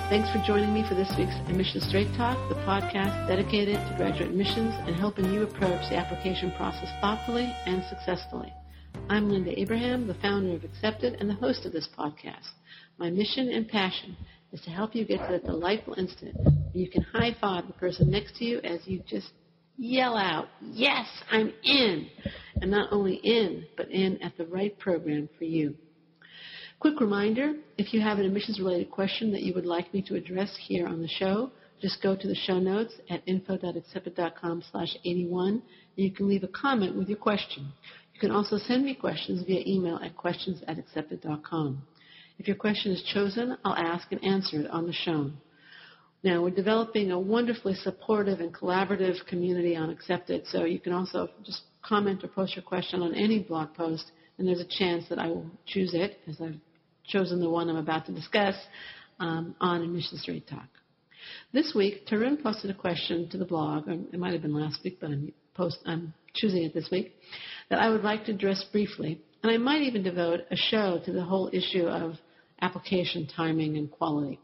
Thanks for joining me for this week's Admissions Straight Talk, the podcast dedicated to graduate admissions and helping you approach the application process thoughtfully and successfully. I'm Linda Abraham, the founder of Accepted and the host of this podcast. My mission and passion is to help you get to that delightful instant where you can high-five the person next to you as you just yell out, "Yes, I'm in!" And not only in, but in at the right program for you. Quick reminder, if you have an admissions-related question that you would like me to address here on the show, just go to the show notes at info.accepted.com/81, and you can leave a comment with your question. You can also send me questions via email at questions@accepted.com. If your question is chosen, I'll ask and answer it on the show. Now, we're developing a wonderfully supportive and collaborative community on Accepted, so you can also just comment or post your question on any blog post, and there's a chance that I will choose it, as I've chosen the one I'm about to discuss on Admissions Straight Talk. This week, Tarun posted a question to the blog, or it might have been last week, but I'm choosing it this week, that I would like to address briefly, and I might even devote a show to the whole issue of application timing and quality.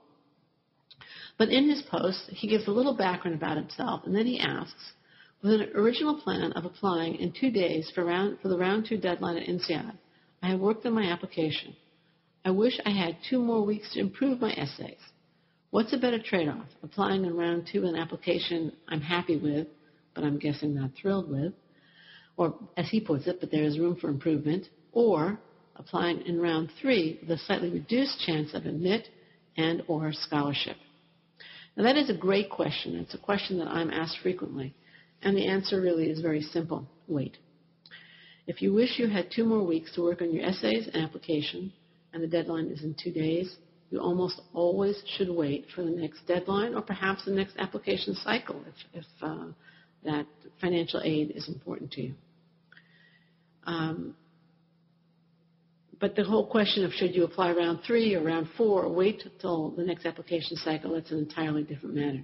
But in his post, he gives a little background about himself, and then he asks, with an original plan of applying in 2 days for the round 2 deadline at INSEAD, I have worked on my application. I wish I had 2 more weeks to improve my essays. What's a better trade-off, applying in round 2 an application I'm happy with, but I'm guessing not thrilled with, or as he puts it, but there is room for improvement, or applying in round 3 with a slightly reduced chance of admit and or scholarship? Now that is a great question. It's a question that I'm asked frequently, and the answer really is very simple. Wait. If you wish you had 2 more weeks to work on your essays and application, and the deadline is in 2 days, you almost always should wait for the next deadline or perhaps the next application cycle if that financial aid is important to you. But the whole question of should you apply round 3 or round 4 or wait until the next application cycle, that's an entirely different matter.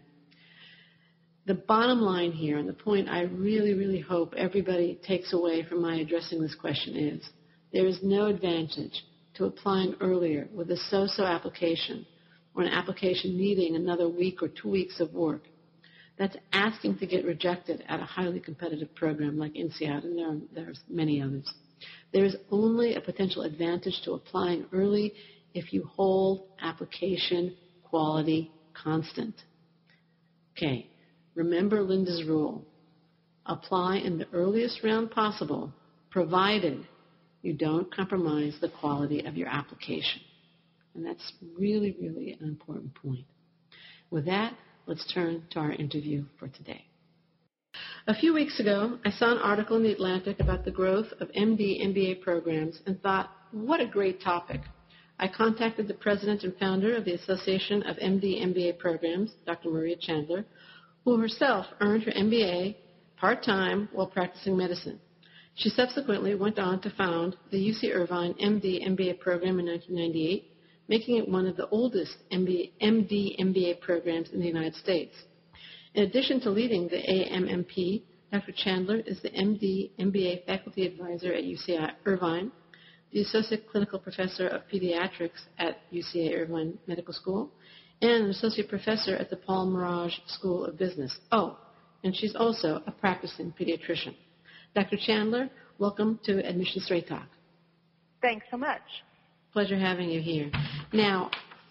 The bottom line here, and the point I really, really hope everybody takes away from my addressing this question is, there is no advantage to applying earlier with a so-so application or an application needing another week or 2 weeks of work. That's asking to get rejected at a highly competitive program like INSEAD, and there's many others. There is only a potential advantage to applying early if you hold application quality constant. Okay, remember Linda's rule. Apply in the earliest round possible, provided you don't compromise the quality of your application. And that's really, really an important point. With that, let's turn to our interview for today. A few weeks ago, I saw an article in The Atlantic about the growth of MD, MBA programs and thought, what a great topic. I contacted the president and founder of the Association of MD, MBA Programs, Dr. Maria Chandler, who herself earned her MBA part-time while practicing medicine. She subsequently went on to found the UC Irvine MD, MBA program in 1998, making it one of the oldest MD, MBA programs in the United States. In addition to leading the AMMP, Dr. Chandler is the MD, MBA faculty advisor at UC Irvine, the associate clinical professor of pediatrics at UCA Irvine Medical School, and an associate professor at the Paul Merage School of Business. Oh, and she's also a practicing pediatrician. Dr. Chandler, welcome to Admissions Straight Talk. Thanks so much. Pleasure having you here. Now,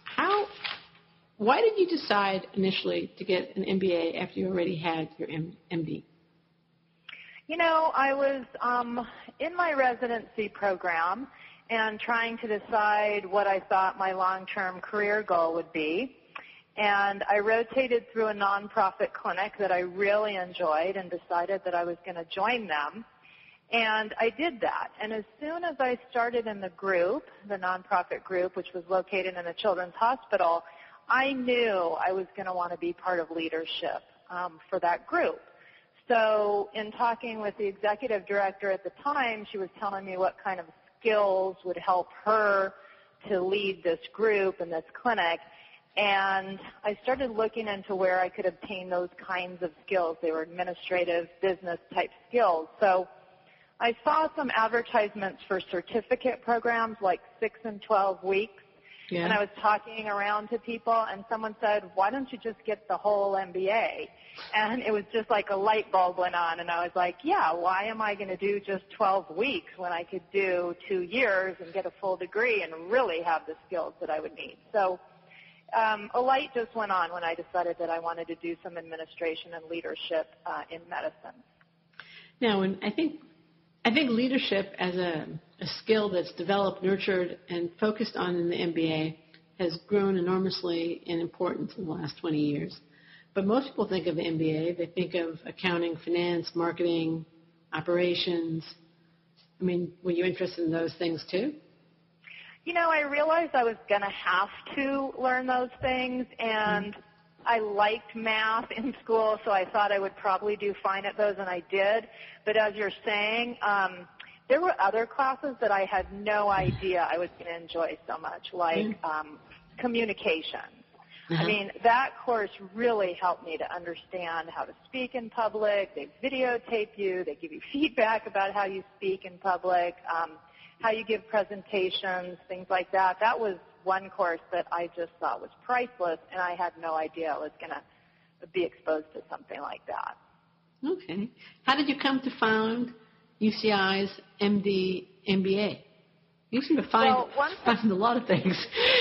why did you decide initially to get an MBA after you already had your MD? You know, I was in my residency program and trying to decide what I thought my long-term career goal would be. And I rotated through a nonprofit clinic that I really enjoyed and decided that I was going to join them. And I did that. And as soon as I started in the group, the nonprofit group, which was located in a children's hospital, I knew I was going to want to be part of leadership for that group. So in talking with the executive director at the time, she was telling me what kind of skills would help her to lead this group and this clinic. And I started looking into where I could obtain those kinds of skills. They were administrative, business-type skills. So I saw some advertisements for certificate programs like 6 and 12 weeks. Yeah. And I was talking around to people, and someone said, why don't you just get the whole MBA? And it was just like a light bulb went on, and I was like, yeah, why am I going to do just 12 weeks when I could do 2 years and get a full degree and really have the skills that I would need? So a light just went on when I decided that I wanted to do some administration and leadership in medicine. Now, and I think leadership as a skill that's developed, nurtured, and focused on in the MBA has grown enormously in importance in the last 20 years. But most people think of the MBA, they think of accounting, finance, marketing, operations. I mean, were you interested in those things too? You know, I realized I was going to have to learn those things, and I liked math in school, so I thought I would probably do fine at those, and I did. But as you're saying, there were other classes that I had no idea I was going to enjoy so much, like communication. I mean, that course really helped me to understand how to speak in public. They videotape you. They give you feedback about how you speak in public, how you give presentations, things like that. That was one course that I just thought was priceless, and I had no idea I was going to be exposed to something like that. Okay. How did you come to found UCI's MD MBA? You seem to find a lot of things.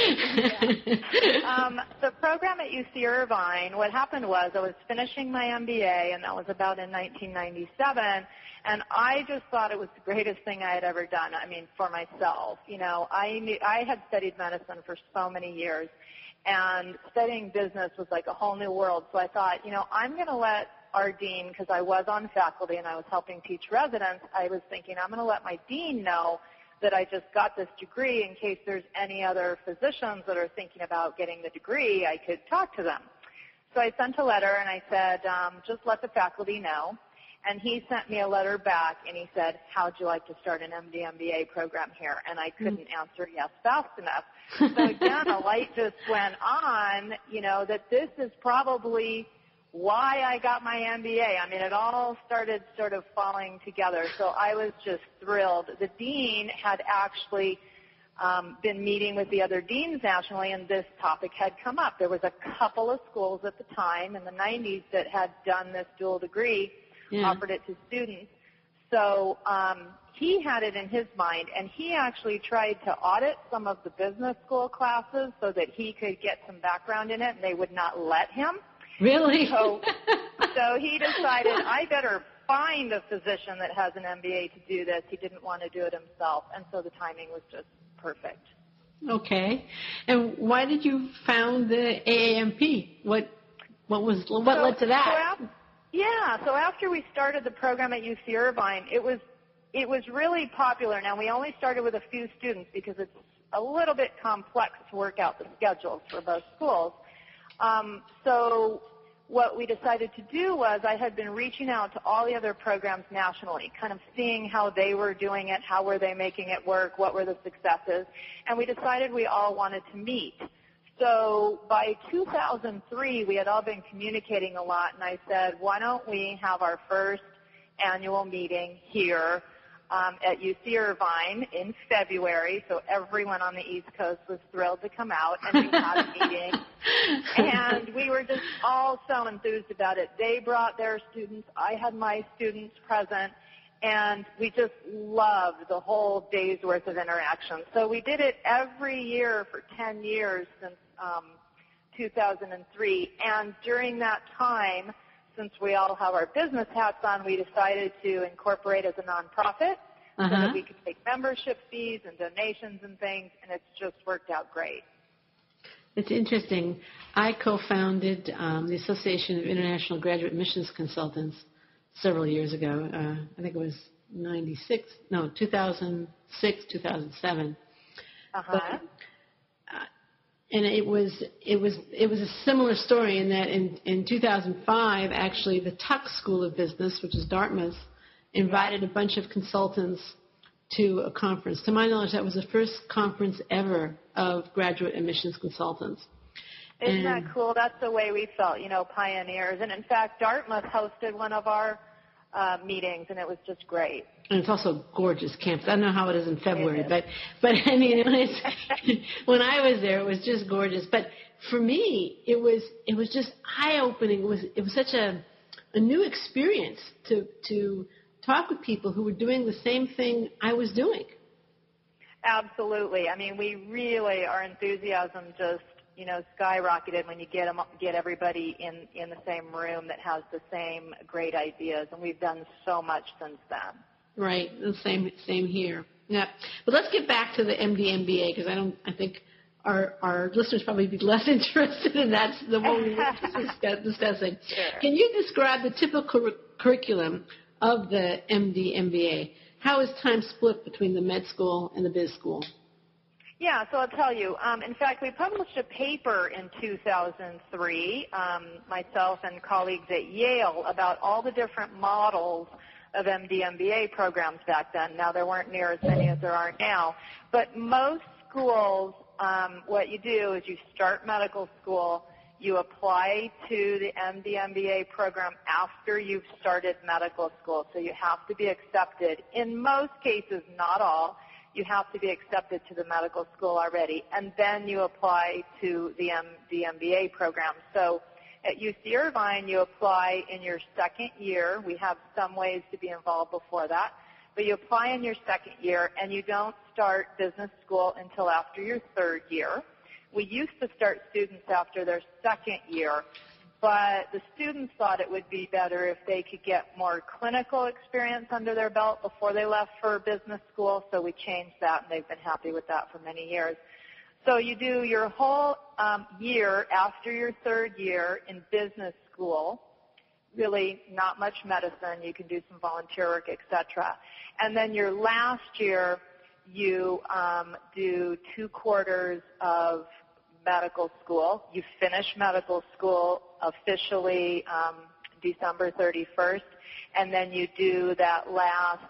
The program at UC Irvine, what happened was I was finishing my MBA, and that was about in 1997, and I just thought it was the greatest thing I had ever done, I mean, for myself. You know, I had studied medicine for so many years, and studying business was like a whole new world, so I thought, you know, I'm going to let our dean, because I was on faculty and I was helping teach residents, I was thinking I'm going to let my dean know that I just got this degree in case there's any other physicians that are thinking about getting the degree, I could talk to them. So I sent a letter and I said, just let the faculty know. And he sent me a letter back and he said, how'd you like to start an MD MBA program here? And I couldn't answer yes fast enough. So again, a light just went on, you know, that this is probably why I got my MBA. I mean, it all started sort of falling together. So I was just thrilled. The dean had actually been meeting with the other deans nationally, and this topic had come up. There was a couple of schools at the time in the 90s that had done this dual degree, offered it to students. So he had it in his mind, and he actually tried to audit some of the business school classes so that he could get some background in it, and they would not let him. Really? So he decided I better find a physician that has an MBA to do this. He didn't want to do it himself, and so the timing was just perfect. Okay. And why did you found the AAMP? What led to that? So after we started the program at UC Irvine, it was really popular. Now, we only started with a few students because it's a little bit complex to work out the schedules for both schools. So what we decided to do was I had been reaching out to all the other programs nationally, kind of seeing how they were doing it, how were they making it work, what were the successes, and we decided we all wanted to meet. So by 2003, we had all been communicating a lot, and I said, why don't we have our first annual meeting here at UC Irvine in February, so everyone on the East Coast was thrilled to come out, and we had a meeting, and we were just all so enthused about it. They brought their students, I had my students present, and we just loved the whole day's worth of interaction. So we did it every year for 10 years since 2003, and during that time, since we all have our business hats on, we decided to incorporate as a nonprofit so that we could take membership fees and donations and things, and it's just worked out great. It's interesting. I co-founded the Association of International Graduate Admissions Consultants several years ago. I think it was 2006, 2007. And it was a similar story in that in 2005, actually, the Tuck School of Business, which is Dartmouth, invited a bunch of consultants to a conference. To my knowledge, that was the first conference ever of graduate admissions consultants. Isn't that cool? That's the way we felt, you know, pioneers. And in fact, Dartmouth hosted one of our meetings, and it was just great. And it's also a gorgeous campus. I don't know how it is in February, but I mean, when I was there, it was just gorgeous. But for me, it was just eye-opening. It was such a new experience to talk with people who were doing the same thing I was doing. Absolutely. I mean, we really, our enthusiasm just, skyrocketed when you get everybody in the same room that has the same great ideas, and we've done so much since then. Right. The same here. Yeah. But let's get back to the MD MBA, because I think our listeners probably be less interested in that than what we were discussing. Sure. Can you describe the typical curriculum of the MD MBA? How is time split between the med school and the biz school? Yeah, so I'll tell you. In fact, we published a paper in 2003, myself and colleagues at Yale, about all the different models of MD MBA programs back then. Now, there weren't near as many as there are now. But most schools, what you do is you start medical school, you apply to the MD MBA program after you've started medical school. So you have to be accepted. In most cases, not all, you have to be accepted to the medical school already. And then you apply to the MD MBA program. So at UC Irvine, you apply in your second year. We have some ways to be involved before that. But you apply in your second year, and you don't start business school until after your third year. We used to start students after their second year, but the students thought it would be better if they could get more clinical experience under their belt before they left for business school, so we changed that, and they've been happy with that for many years. So you do your whole year after your third year in business school, really not much medicine. You can do some volunteer work, etc. And then your last year, you do 2 quarters of medical school. You finish medical school officially December 31st, and then you do that last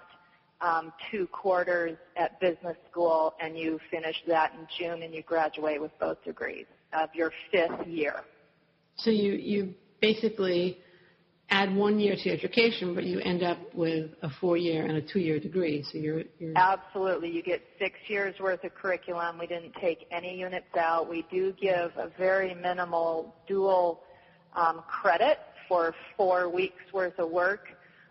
2 quarters at business school, and you finish that in June, and you graduate with both degrees of your 5th year. So you basically add 1 year to your education, but you end up with a 4-year and a 2-year degree. So you're Absolutely. You get 6 years worth of curriculum. We didn't take any units out. We do give a very minimal dual credit for 4 weeks worth of work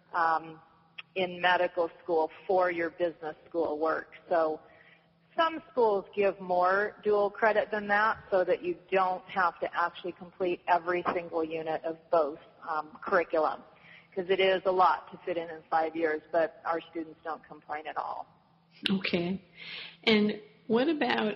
in medical school for your business school work. So some schools give more dual credit than that so that you don't have to actually complete every single unit of both curriculum, because it is a lot to fit in 5 years, but our students don't complain at all. Okay. And what about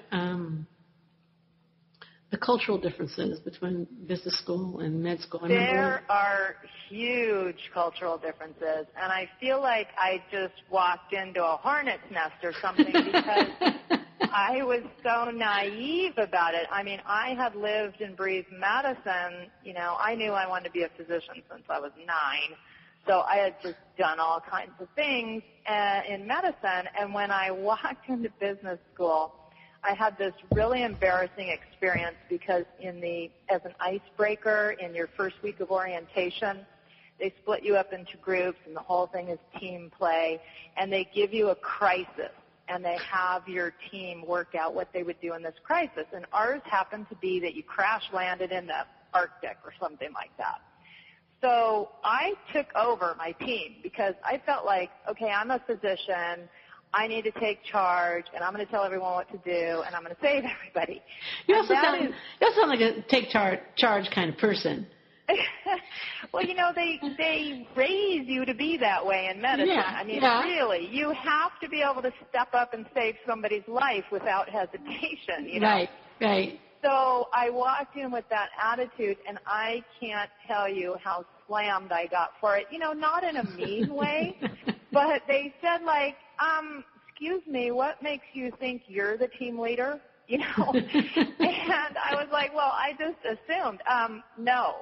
the cultural differences between business school and med school? There are huge cultural differences, and I feel like I just walked into a hornet's nest or something because I was so naive about it. I mean, I had lived and breathed medicine. I knew I wanted to be a physician since I was 9. So I had just done all kinds of things in medicine. And when I walked into business school, I had this really embarrassing experience because as an icebreaker in your first week of orientation, they split you up into groups, and the whole thing is team play, and they give you a crisis. And they have your team work out what they would do in this crisis. And ours happened to be that you crash landed in the Arctic or something like that. So I took over my team because I felt like, okay, I'm a physician. I need to take charge, and I'm going to tell everyone what to do, and I'm going to save everybody. You also sound like a take charge kind of person. Well, they raise you to be that way in medicine. Yeah, I mean, really, you have to be able to step up and save somebody's life without hesitation. Right. So I walked in with that attitude, and I can't tell you how slammed I got for it. Not in a mean way, but they said, excuse me, what makes you think you're the team leader? And I was like, well, I just assumed, no,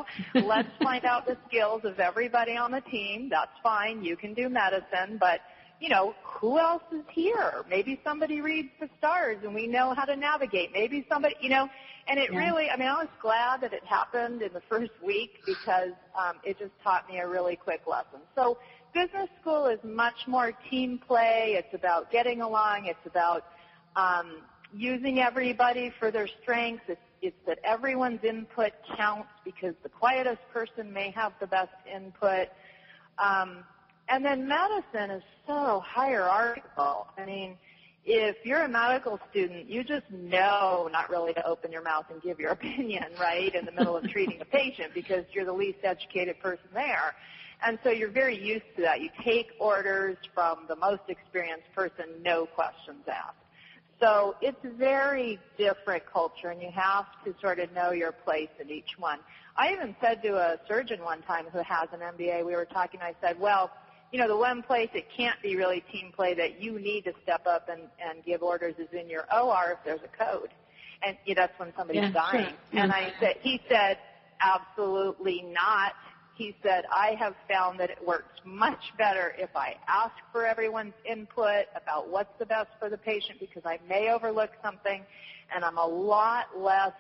let's find out the skills of everybody on the team. That's fine. You can do medicine, but who else is here? Maybe somebody reads the stars and we know how to navigate. Maybe somebody, and it really, I was glad that it happened in the first week because it just taught me a really quick lesson. So business school is much more team play. It's about getting along. It's about using everybody for their strengths. It's that everyone's input counts because the quietest person may have the best input. And then medicine is so hierarchical. If you're a medical student, you just know not really to open your mouth and give your opinion, right, in the middle of treating a patient because you're the least educated person there. And so you're very used to that. You take orders from the most experienced person, no questions asked. So it's a very different culture, and you have to sort of know your place in each one. I even said to a surgeon one time who has an MBA, we were talking, I said, well, the one place it can't be really team play that you need to step up and give orders is in your OR if there's a code. And that's when somebody's dying. Sure. And he said, absolutely not. He said, I have found that it works much better if I ask for everyone's input about what's the best for the patient because I may overlook something, and I'm a lot less,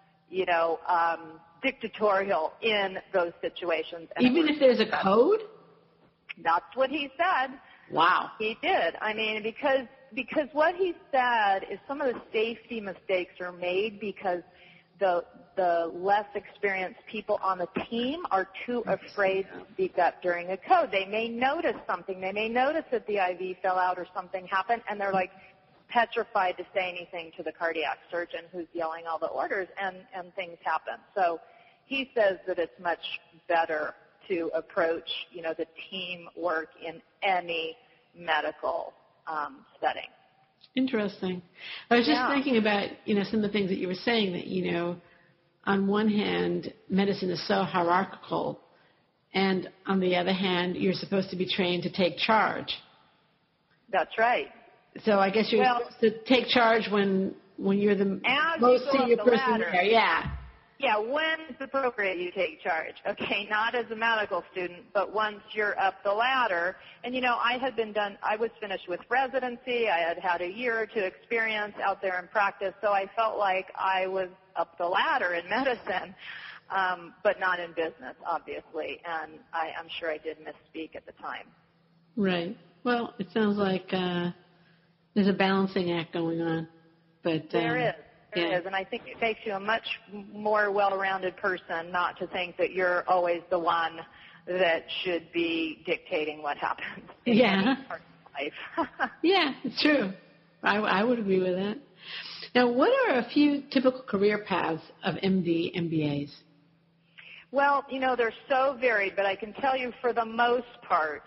dictatorial in those situations. And even if there's a code? That's what he said. Wow. He did. Because what he said is some of the safety mistakes are made because the less experienced people on the team are too afraid to speak up during a code. They may notice something. They may notice that the IV fell out or something happened, and they're like petrified to say anything to the cardiac surgeon who's yelling all the orders, and things happen. So he says that it's much better to approach, the teamwork in any medical setting. Interesting. I was just thinking about, some of the things that you were saying that, on one hand, medicine is so hierarchical, and on the other hand, you're supposed to be trained to take charge. That's right. So I guess you're supposed to take charge when you're the most senior person there. Yeah. Yeah, when it's appropriate you take charge. Okay, not as a medical student, but once you're up the ladder. And, I was finished with residency. I had a year or two experience out there in practice, so I felt like I was up the ladder in medicine, but not in business, obviously. And I'm sure I did misspeak at the time. Right. Well, it sounds like there's a balancing act going on. But there is. There is, and I think it makes you a much more well-rounded person not to think that you're always the one that should be dictating what happens in any part of life. Yeah, it's true. I would agree with that. Now, what are a few typical career paths of MD, MBAs? Well, they're so varied, but I can tell you for the most part,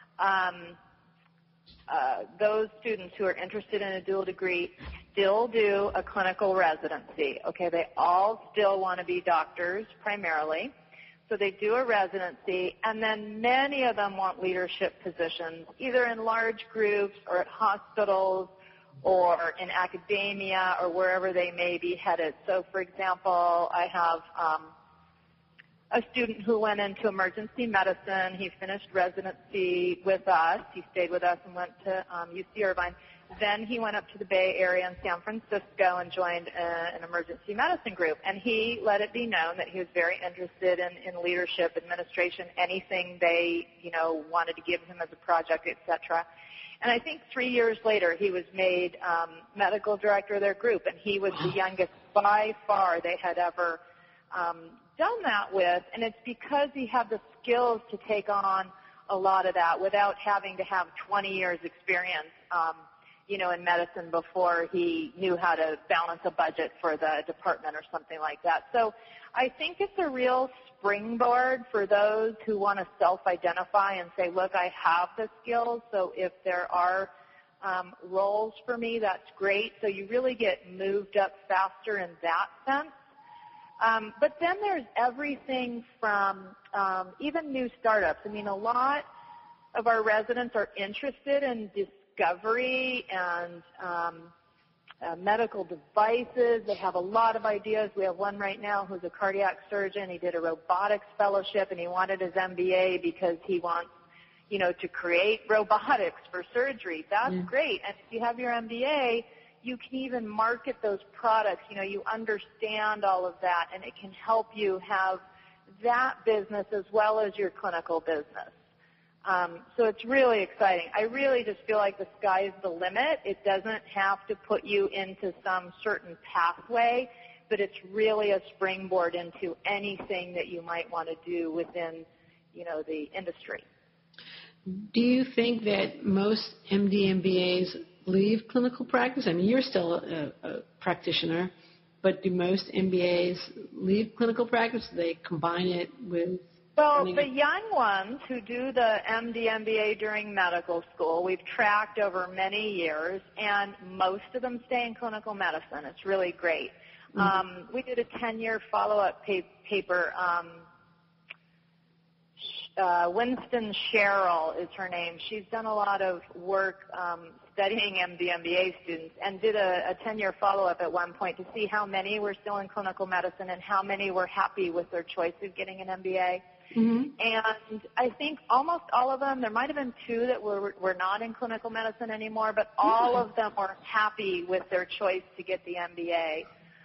those students who are interested in a dual degree still do a clinical residency. Okay, they all still want to be doctors primarily, so they do a residency, and then many of them want leadership positions, either in large groups or at hospitals or in academia or wherever they may be headed. So, for example, I have a student who went into emergency medicine. He finished residency with us. He stayed with us and went to UC Irvine. Then he went up to the Bay Area in San Francisco and joined an emergency medicine group. And he let it be known that he was very interested in leadership, administration, anything they, wanted to give him as a project, et cetera. And I think 3 years later, he was made medical director of their group, and he was the youngest by far they had ever done that with. And it's because he had the skills to take on a lot of that without having to have 20 years experience, in medicine before he knew how to balance a budget for the department or something like that. So I think it's a real springboard for those who want to self-identify and say, look, I have the skills, so if there are roles for me, that's great. So you really get moved up faster in that sense. But then there's everything from even new startups. I mean, a lot of our residents are interested in discovery and medical devices. They have a lot of ideas. We have one right now who's a cardiac surgeon. He did a robotics fellowship, and he wanted his MBA because he wants, to create robotics for surgery. That's great. And if you have your MBA, you can even market those products. You understand all of that, and it can help you have that business as well as your clinical business. So it's really exciting. I really just feel like the sky's the limit. It doesn't have to put you into some certain pathway, but it's really a springboard into anything that you might want to do within, the industry. Do you think that most MD, MBAs leave clinical practice? I mean, you're still a practitioner, but do most MBAs leave clinical practice? Do they combine it with... Well, the young ones who do the MD, MBA during medical school, we've tracked over many years, and most of them stay in clinical medicine. It's really great. We did a 10-year follow-up paper. Winston Sherrill is her name. She's done a lot of work studying MD, MBA students and did a 10-year follow-up at one point to see how many were still in clinical medicine and how many were happy with their choice of getting an MBA. And I think almost all of them, there might have been 2 that were not in clinical medicine anymore, but all of them were happy with their choice to get the MBA.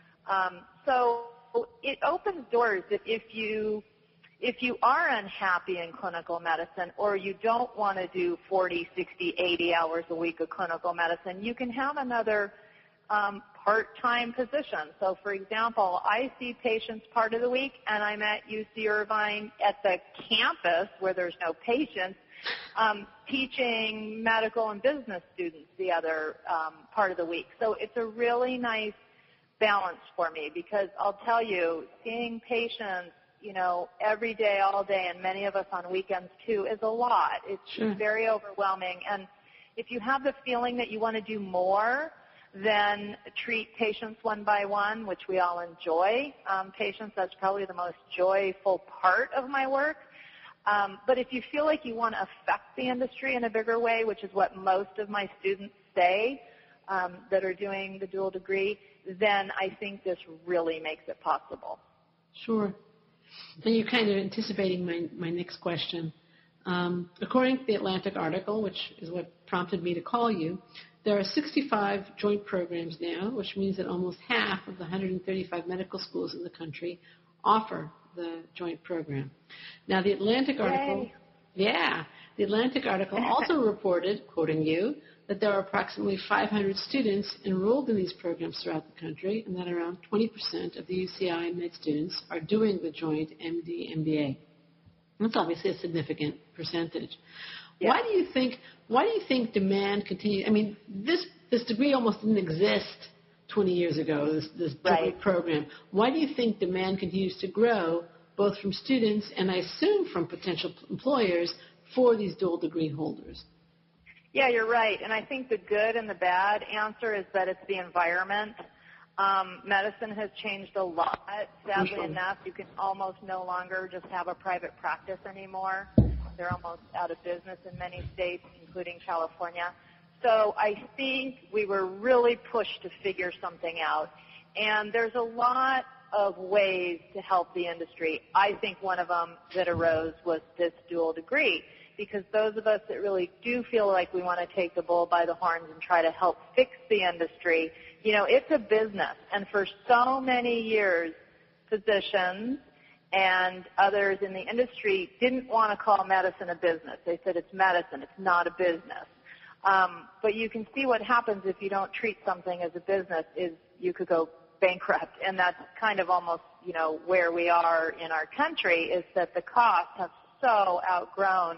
So it opens doors that if you are unhappy in clinical medicine or you don't want to do 40, 60, 80 hours a week of clinical medicine, you can have another part-time position. So, for example, I see patients part of the week, and I'm at UC Irvine at the campus where there's no patients, teaching medical and business students the other part of the week. So it's a really nice balance for me because I'll tell you, seeing patients, every day, all day, and many of us on weekends too, is a lot. It's very overwhelming. And if you have the feeling that you want to do more than treat patients one by one, which we all enjoy, patients, that's probably the most joyful part of my work. But if you feel like you want to affect the industry in a bigger way, which is what most of my students say that are doing the dual degree, then I think this really makes it possible. Sure. And you're kind of anticipating my next question. According to the Atlantic article, which is what prompted me to call you, there are 65 joint programs now, which means that almost half of the 135 medical schools in the country offer the joint program. Now, the Atlantic article, the Atlantic article also reported, quoting you, that there are approximately 500 students enrolled in these programs throughout the country, and that around 20% of the UCI med students are doing the joint MD, MBA. That's obviously a significant percentage. Yeah. Why do you think demand continues? I mean, this degree almost didn't exist 20 years ago, this joint program. Why do you think demand continues to grow, both from students and I assume from potential employers, for these dual degree holders? Yeah, you're right. And I think the good and the bad answer is that it's the environment. Medicine has changed a lot. Sadly enough, you can almost no longer just have a private practice anymore. They're almost out of business in many states, including California. So I think we were really pushed to figure something out. And there's a lot of ways to help the industry. I think one of them that arose was this dual degree, because those of us that really do feel like we want to take the bull by the horns and try to help fix the industry, it's a business. And for so many years, physicians and others in the industry didn't want to call medicine a business. They said it's medicine, it's not a business. But you can see what happens if you don't treat something as a business is you could go bankrupt. And that's kind of almost, where we are in our country, is that the costs have so outgrown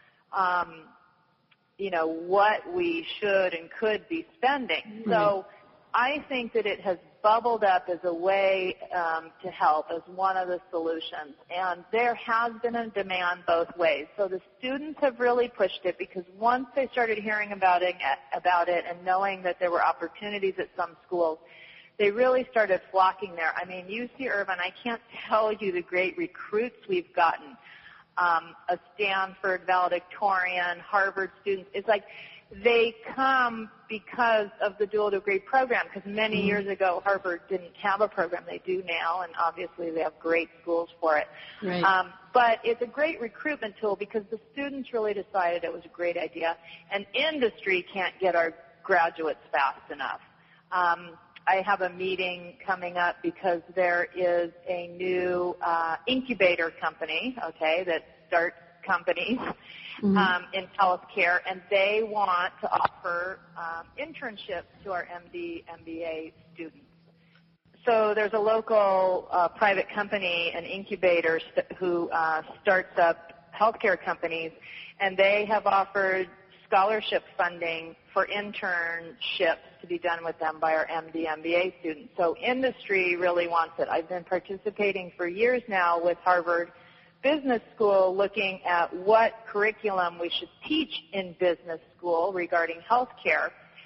what we should and could be spending. Mm-hmm. So I think that it has bubbled up as a way to help, as one of the solutions. And there has been a demand both ways. So the students have really pushed it, because once they started hearing about it and knowing that there were opportunities at some schools, they really started flocking there. I mean, UC Irvine, I can't tell you the great recruits we've gotten. a Stanford valedictorian, Harvard students. It's like they come because of the dual degree program, because many years ago Harvard didn't have a program. They do now, and obviously they have great schools for it. Right. But it's a great recruitment tool because the students really decided it was a great idea, and industry can't get our graduates fast enough. I have a meeting coming up because there is a new incubator company, okay, that starts companies in healthcare, and they want to offer internships to our MD, MBA students. So there's a local private company, an incubator, who starts up healthcare companies, and they have offered scholarship funding for internships to be done with them by our MD, MBA students. So industry really wants it. I've been participating for years now with Harvard Business School looking at what curriculum we should teach in business school regarding healthcare.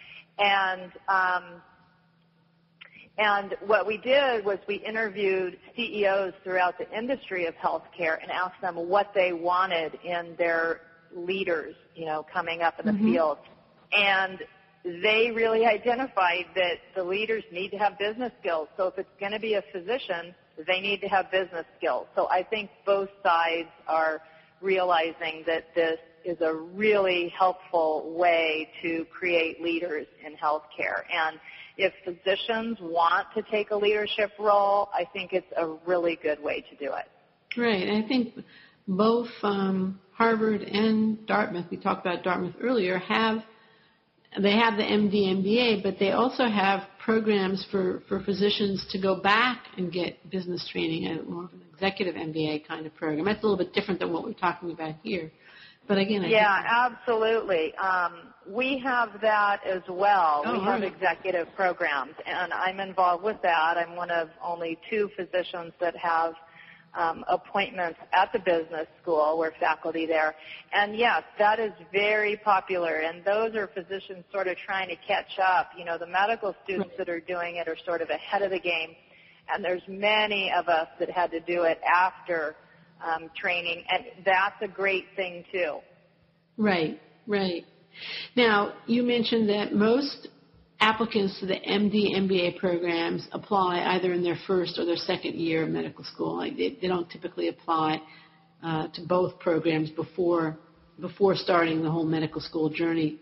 And what we did was we interviewed CEOs throughout the industry of healthcare and asked them what they wanted in their leaders, coming up in the field. And they really identified that the leaders need to have business skills. So if it's going to be a physician, they need to have business skills. So I think both sides are realizing that this is a really helpful way to create leaders in healthcare. And if physicians want to take a leadership role, I think it's a really good way to do it. Right. I think both Harvard and Dartmouth, we talked about Dartmouth earlier, have the MD, MBA, but they also have programs for physicians to go back and get business training, more of an executive MBA kind of program. That's a little bit different than what we're talking about here. But again, absolutely. We have that as well. We have executive programs, and I'm involved with that. I'm one of only 2 physicians that have appointments at the business school. We're faculty there. And yes, that is very popular, and those are physicians sort of trying to catch up. The medical students that are doing it are sort of ahead of the game, and there's many of us that had to do it after training, and that's a great thing too. Right. Now, you mentioned that most applicants to the MD, MBA programs apply either in their first or their second year of medical school. They don't typically apply to both programs before starting the whole medical school journey.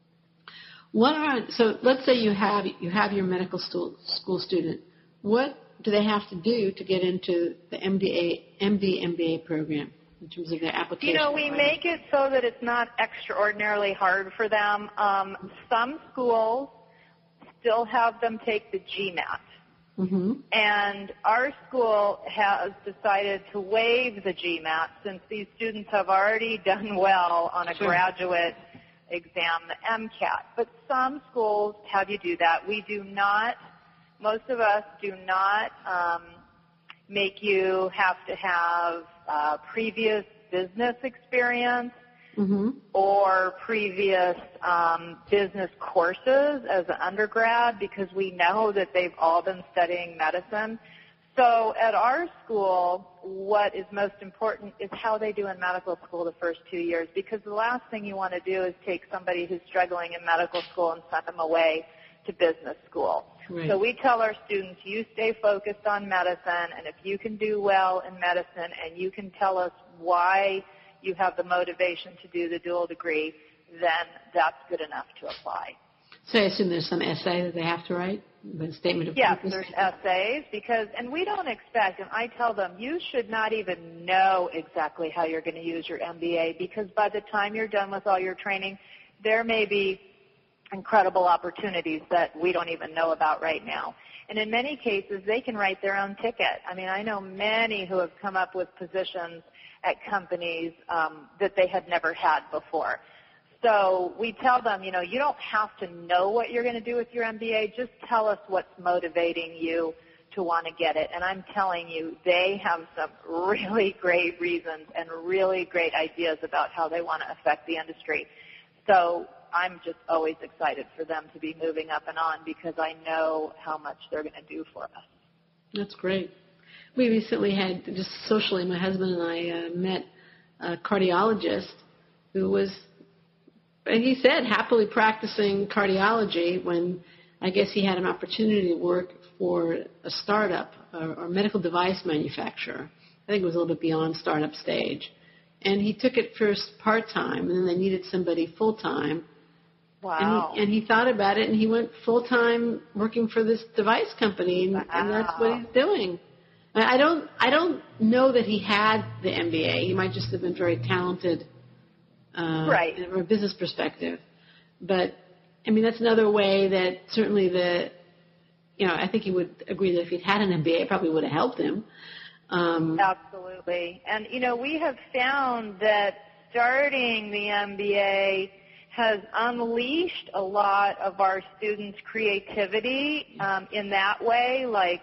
So let's say you have your medical school student. What do they have to do to get into the MD, MBA program in terms of their application? We make it so that it's not extraordinarily hard for them. Some schools still have them take the GMAT. And our school has decided to waive the GMAT since these students have already done well on a graduate exam, the MCAT. But some schools have you do that. We do not. Most of us do not make you have to have previous business experience or previous business courses as an undergrad, because we know that they've all been studying medicine. So at our school, what is most important is how they do in medical school the first 2 years, because the last thing you want to do is take somebody who's struggling in medical school and send them away to business school. Right. So we tell our students, you stay focused on medicine, and if you can do well in medicine and you can tell us why you have the motivation to do the dual degree, then that's good enough to apply. So I assume there's some essay that they have to write, the statement of purpose? Yes, there's essays, and we don't expect, and I tell them, you should not even know exactly how you're going to use your MBA, because by the time you're done with all your training, there may be incredible opportunities that we don't even know about right now. And in many cases, they can write their own ticket. I mean, I know many who have come up with positions at companies that they had never had before. So we tell them, you don't have to know what you're going to do with your MBA. Just tell us what's motivating you to want to get it. And I'm telling you, they have some really great reasons and really great ideas about how they want to affect the industry. So I'm just always excited for them to be moving up and on, because I know how much they're going to do for us. That's great. We recently had, just socially, my husband and I met cardiologist who was, and he said, happily practicing cardiology when I guess he had an opportunity to work for a startup or medical device manufacturer. I think it was a little bit beyond startup stage. And he took it first part-time, and then they needed somebody full-time. Wow. And he thought about it, and he went full-time working for this device company, and that's what he's doing. I don't know that he had the MBA. He might just have been very talented right. from a business perspective. But, I mean, that's another way that certainly I think he would agree that if he'd had an MBA, it probably would have helped him. Absolutely. And, we have found that starting the MBA has unleashed a lot of our students' creativity in that way, like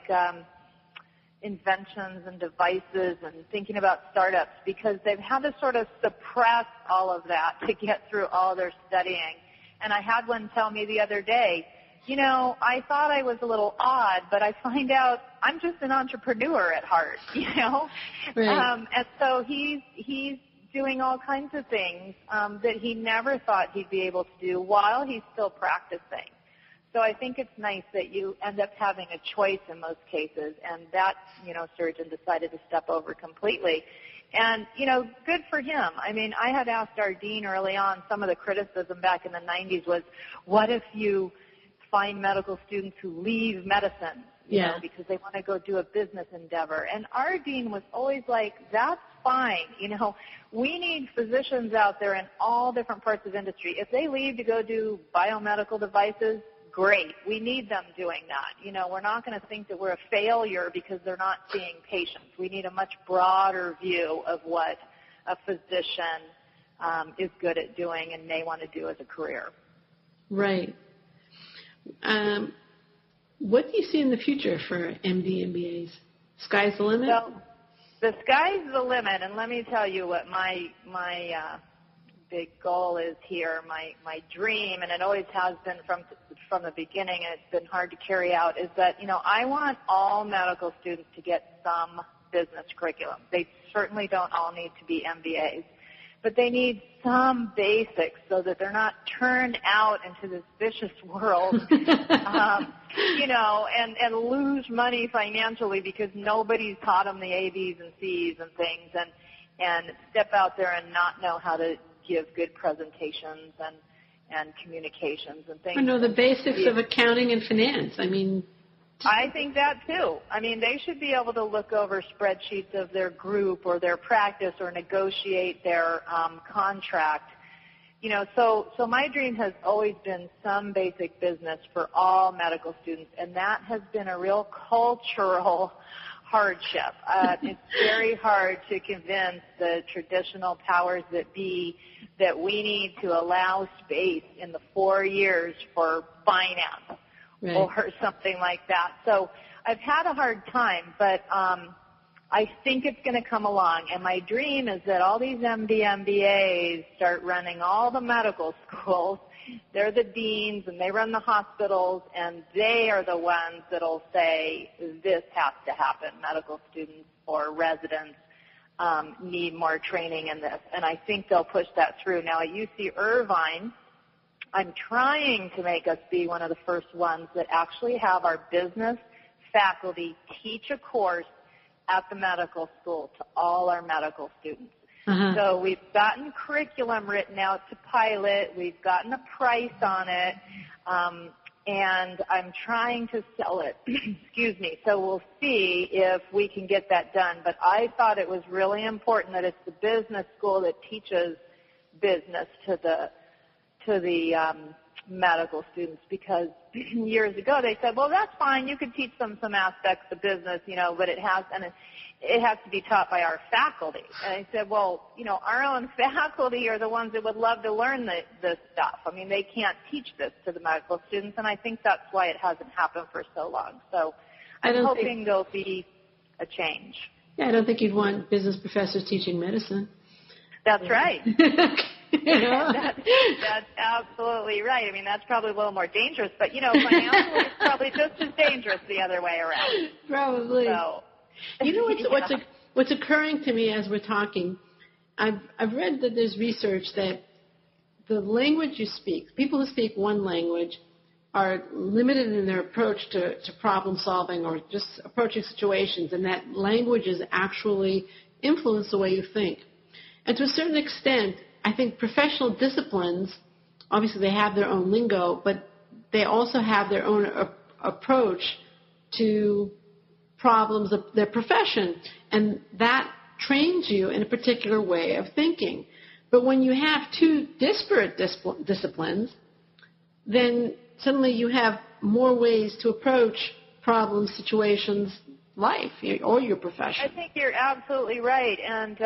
inventions and devices and thinking about startups, because they've had to sort of suppress all of that to get through all their studying. And I had one tell me the other day, I thought I was a little odd, but I find out I'm just an entrepreneur at heart, Right. And so he's doing all kinds of things that he never thought he'd be able to do while he's still practicing. So I think it's nice that you end up having a choice in most cases, and that, surgeon decided to step over completely. And, good for him. I mean, I had asked our dean early on, some of the criticism back in the 90s was, what if you find medical students who leave medicine, because they want to go do a business endeavor? And our dean was always like, that's fine. We need physicians out there in all different parts of industry. If they leave to go do biomedical devices, great. We need them doing that. We're not going to think that we're a failure because they're not seeing patients. We need a much broader view of what a physician is good at doing and may want to do as a career. Right. What do you see in the future for MD, MBAs? Sky's the limit? So, the sky's the limit, and let me tell you what my big goal is here, my dream, and it always has been from the beginning, and it's been hard to carry out, is that, I want all medical students to get some business curriculum. They certainly don't all need to be MBAs, but they need some basics so that they're not turned out into this vicious world, and lose money financially because nobody's taught them the A, B's, and C's and things, and step out there and not know how to give good presentations and communications and things. I know the basics of accounting and finance. I think that too. They should be able to look over spreadsheets of their group or their practice or negotiate their contract. So my dream has always been some basic business for all medical students, and that has been a real cultural hardship. It's very hard to convince the traditional powers that be that we need to allow space in the 4 years for finance. Right. Or something like that. So I've had a hard time, but I think it's going to come along. And my dream is that all these MD, MBAs start running all the medical schools. They're the deans, and they run the hospitals, and they are the ones that will say, this has to happen. Medical students or residents need more training in this. And I think they'll push that through. Now, at UC Irvine, I'm trying to make us be one of the first ones that actually have our business faculty teach a course at the medical school to all our medical students. Uh-huh. So we've gotten curriculum written out to pilot. We've gotten a price on it, and I'm trying to sell it. Excuse me. So we'll see if we can get that done. But I thought it was really important that it's the business school that teaches business to the medical students, because years ago they said, well, that's fine, you could teach them some aspects of business, but it has to be taught by our faculty. And I said, well, our own faculty are the ones that would love to learn this stuff. They can't teach this to the medical students, and I think that's why it hasn't happened for so long. So I'm hoping there'll be a change. Yeah, I don't think you'd want business professors teaching medicine. That's right. That's absolutely right. That's probably a little more dangerous, but financially it's probably just as dangerous the other way around. Probably. So, what's occurring to me as we're talking, I've read that there's research that the language you speak, people who speak one language are limited in their approach to problem solving or just approaching situations, and that languages actually influence the way you think. And to a certain extent, I think professional disciplines, obviously they have their own lingo, but they also have their own approach to problems of their profession, and that trains you in a particular way of thinking. But when you have two disparate disciplines, then suddenly you have more ways to approach problems, situations, life, or your profession. I think you're absolutely right. And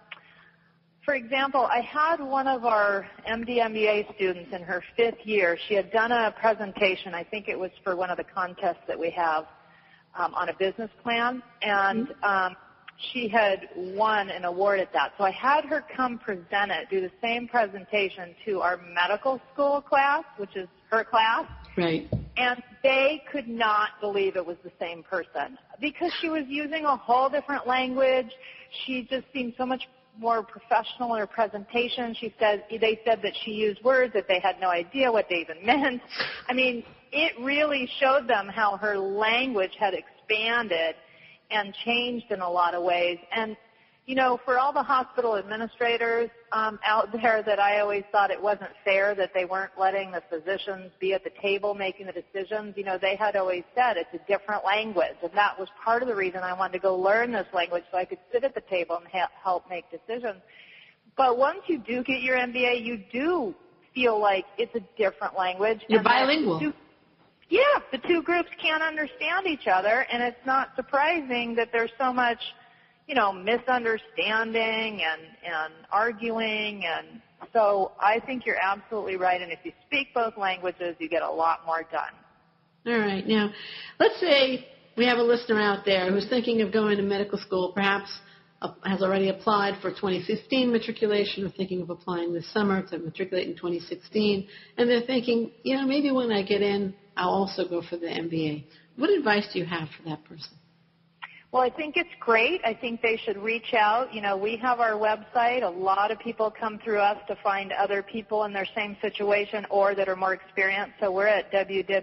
for example, I had one of our MD-MBA students in her 5th year. She had done a presentation, I think it was for one of the contests that we have, on a business plan, and she had won an award at that. So I had her come present it, do the same presentation to our medical school class, which is her class. Right. And they could not believe it was the same person because she was using a whole different language. She just seemed so much more professional in her presentation. They said that she used words that they had no idea what they even meant. I mean, it really showed them how her language had expanded and changed in a lot of ways. And, you know, for all the hospital administrators out there that I always thought it wasn't fair that they weren't letting the physicians be at the table making the decisions, you know, they had always said it's a different language. And that was part of the reason I wanted to go learn this language so I could sit at the table and help make decisions. But once you do get your MBA, you do feel like it's a different language. You're bilingual. The two groups can't understand each other, and it's not surprising that there's so much, you know, misunderstanding and arguing. And so I think you're absolutely right, and if you speak both languages, you get a lot more done. All right. Now, let's say we have a listener out there who's thinking of going to medical school, perhaps has already applied for 2015 matriculation or thinking of applying this summer to matriculate in 2016, and they're thinking, you know, maybe when I get in, I'll also go for the MBA. What advice do you have for that person? Well, I think it's great. I think they should reach out. You know, we have our website. A lot of people come through us to find other people in their same situation or that are more experienced. So we're at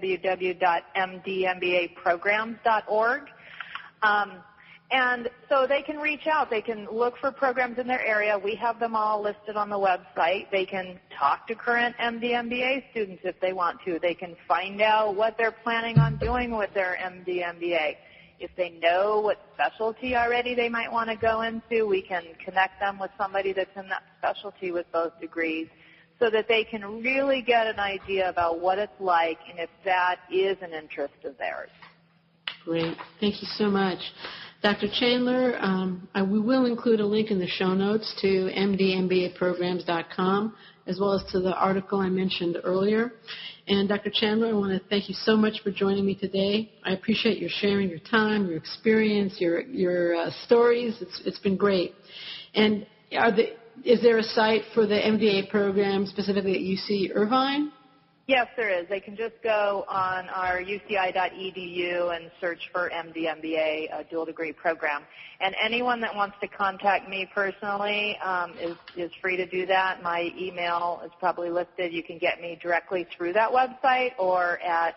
www.mdmbaprograms.org. And so they can reach out. They can look for programs in their area. We have them all listed on the website. They can talk to current MD-MBA students if they want to. They can find out what they're planning on doing with their MD-MBA. If they know what specialty already they might want to go into, we can connect them with somebody that's in that specialty with both degrees so that they can really get an idea about what it's like and if that is an interest of theirs. Great. Thank you so much. Dr. Chandler, we will include a link in the show notes to mdmbaprograms.com as well as to the article I mentioned earlier. And Dr. Chandler, I want to thank you so much for joining me today. I appreciate your sharing your time, your experience, your stories. It's been great. And is there a site for the MBA program specifically at UC Irvine? Yes, there is. They can just go on our uci.edu and search for MD-MBA dual degree program. And anyone that wants to contact me personally is free to do that. My email is probably listed. You can get me directly through that website or at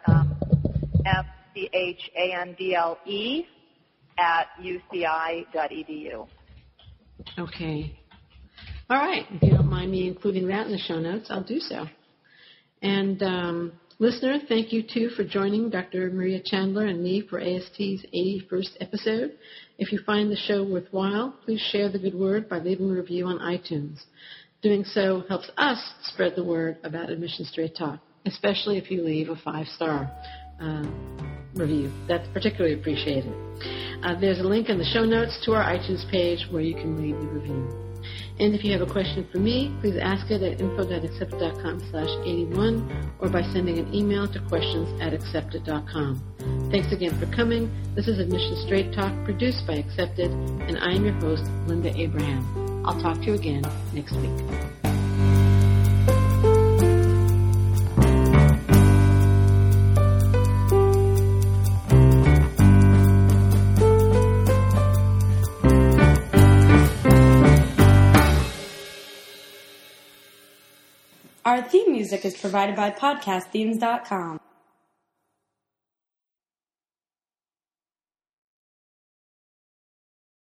fchandle@uci.edu. Okay. All right. If you don't mind me including that in the show notes, I'll do so. And listener, thank you, too, for joining Dr. Maria Chandler and me for AST's 81st episode. If you find the show worthwhile, please share the good word by leaving a review on iTunes. Doing so helps us spread the word about Admission Straight Talk, especially if you leave a 5-star review. That's particularly appreciated. There's a link in the show notes to our iTunes page where you can leave the review. And if you have a question for me, please ask it at info.accepted.com/81 or by sending an email to questions@accepted.com. Thanks again for coming. This is Admission Straight Talk produced by Accepted, and I am your host, Linda Abraham. I'll talk to you again next week. Our theme music is provided by podcastthemes.com.